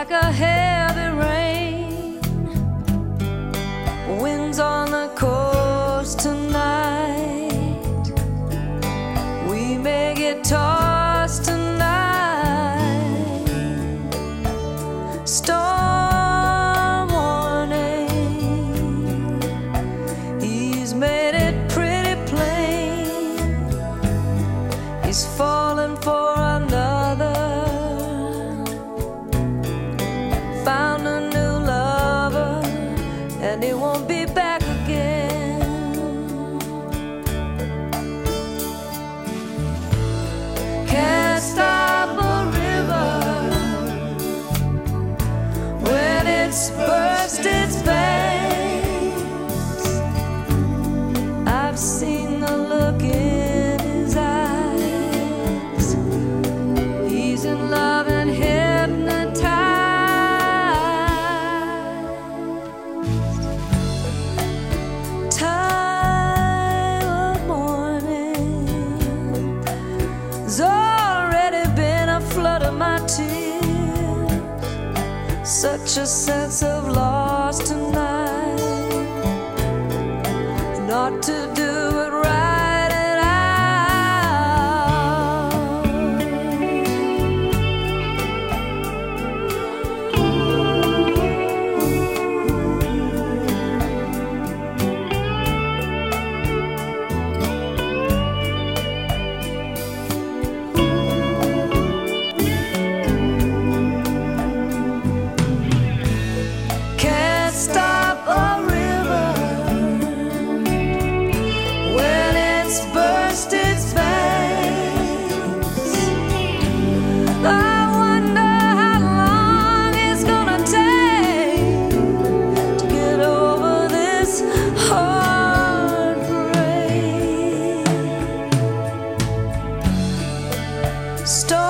like a heavy rain. Winds on the coast tonight. We may get tossed tonight. Storm warning. He's made it pretty plain. He's fallen for another. Found a new lover, and he won't be back again. Can't stop a river when it's burst its banks. I've seen the look in his eyes. He's in love and hypnotized. Time of morning. There's already been a flood of my tears. Such a sense of loss tonight. Not to do it right at Can't stop a river when it's burst its banks. I wonder how long it's gonna take to get over this heartbreak.